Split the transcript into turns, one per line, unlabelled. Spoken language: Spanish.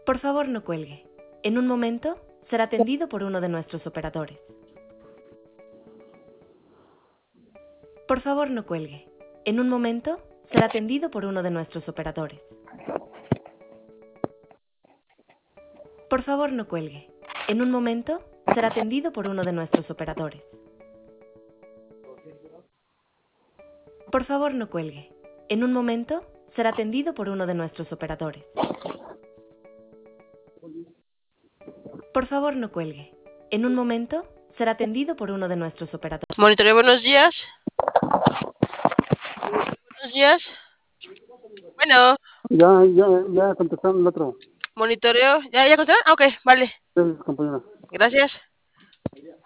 Por favor, no cuelgue. En un momento será atendido por uno de nuestros operadores. Por favor, no cuelgue. En un momento será atendido por uno de nuestros operadores. Por favor, no cuelgue. En un momento será atendido por uno de nuestros operadores. Por favor, no cuelgue. En un momento será atendido por uno de nuestros operadores. Por favor, no cuelgue. En un momento será atendido por uno de nuestros operadores.
Monitoreo, buenos días. Buenos días. Bueno,
Ya contestaron el otro.
monitoreo. ¿Ya contestaron? Ah, ok, vale.
Gracias, compañera.
Gracias.